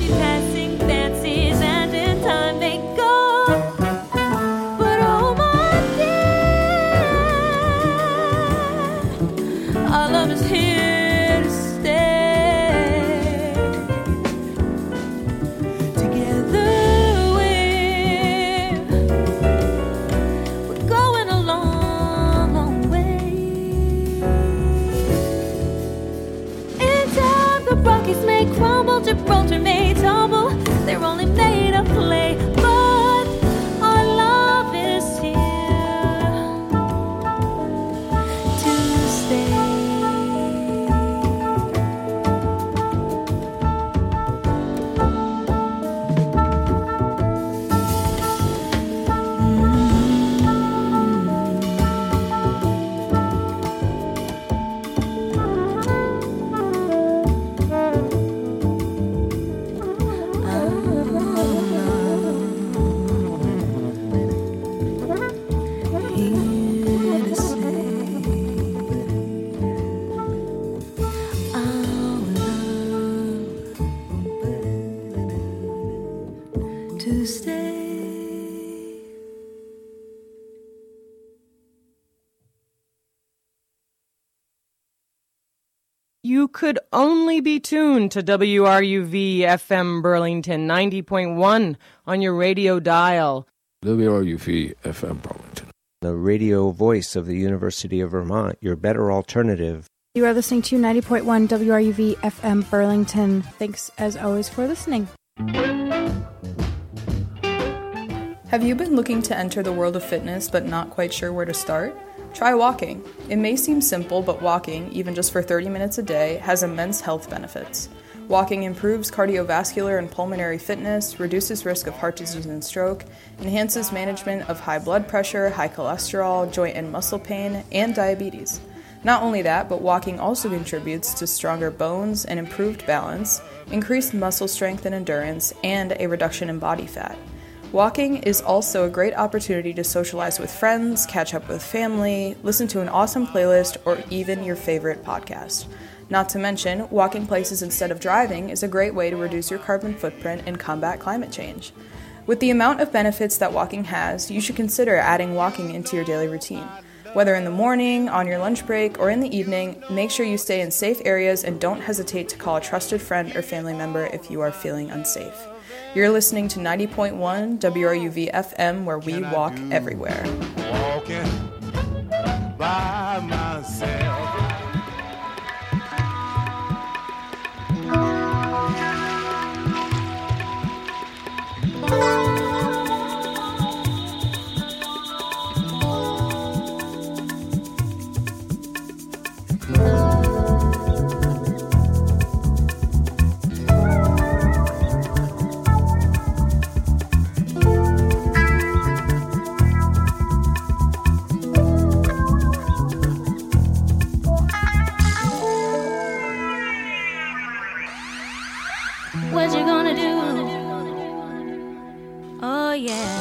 She's passing fancies and in time they go. But oh my dear, our love is here to stay. Together we're going a long, long way. In time the Rockies may crumble, Gibraltar may tumble, they're only made of clay, but our love is here to stay. To stay. You could only be tuned to WRUV FM Burlington 90.1 on your radio dial. WRUV FM Burlington. The radio voice of the University of Vermont, your better alternative. You are listening to 90.1 WRUV FM Burlington. Thanks as always for listening. Have you been looking to enter the world of fitness but not quite sure where to start? Try walking. It may seem simple, but walking, even just for 30 minutes a day, has immense health benefits. Walking improves cardiovascular and pulmonary fitness, reduces risk of heart disease and stroke, enhances management of high blood pressure, high cholesterol, joint and muscle pain, and diabetes. Not only that, but walking also contributes to stronger bones and improved balance, increased muscle strength and endurance, and a reduction in body fat. Walking is also a great opportunity to socialize with friends, catch up with family, listen to an awesome playlist, or even your favorite podcast. Not to mention, walking places instead of driving is a great way to reduce your carbon footprint and combat climate change. With the amount of benefits that walking has, you should consider adding walking into your daily routine. Whether in the morning, on your lunch break, or in the evening, make sure you stay in safe areas and don't hesitate to call a trusted friend or family member if you are feeling unsafe. You're listening to 90.1 WRUV FM, where we walk everywhere. Walking by myself. What you gonna do? Oh yeah.